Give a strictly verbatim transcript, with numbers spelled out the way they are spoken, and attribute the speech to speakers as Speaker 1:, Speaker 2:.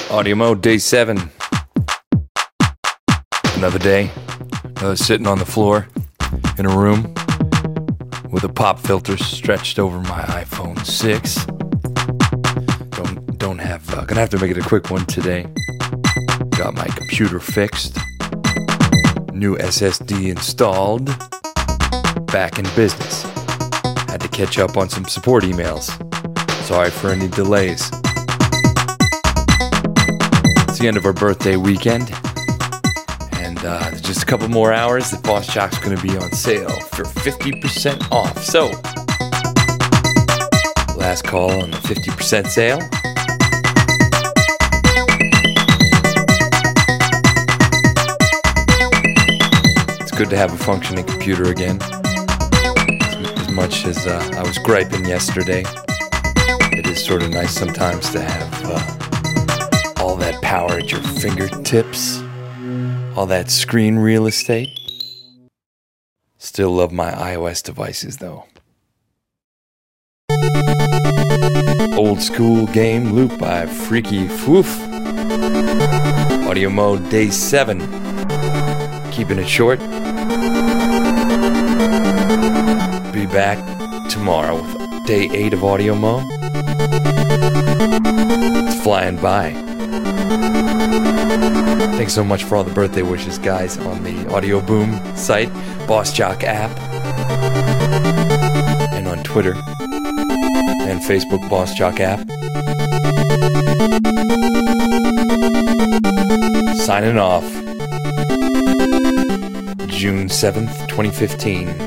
Speaker 1: Audio mode, day seven. Another day. I was sitting on the floor in a room with a pop filter stretched over my iPhone six. Don't don't have. Uh, gonna have to make it a quick one today. Got my computer fixed. New S S D installed. Back in business. Had to catch up on some support emails. Sorry for any delays. It's the end of our birthday weekend. And uh, just a couple more hours, the Boss Jock's going to be on sale for fifty percent off. So, last call on the fifty percent sale. It's good to have a functioning computer again. As, as much as uh, I was griping yesterday, it is sort of nice sometimes to have uh, all that power at your fingertips. All that screen real estate. Still love my iOS devices though. Old School Game Loop by Freaky Foof. Audio mode, day seven. Keeping it short. Be back tomorrow with day eight of audio mode. It's flying by. Thanks so much for all the birthday wishes, guys, on the Audio Boom site, Boss Jock app, and on Twitter and Facebook, Boss Jock app. Signing off, June seventh, twenty fifteen.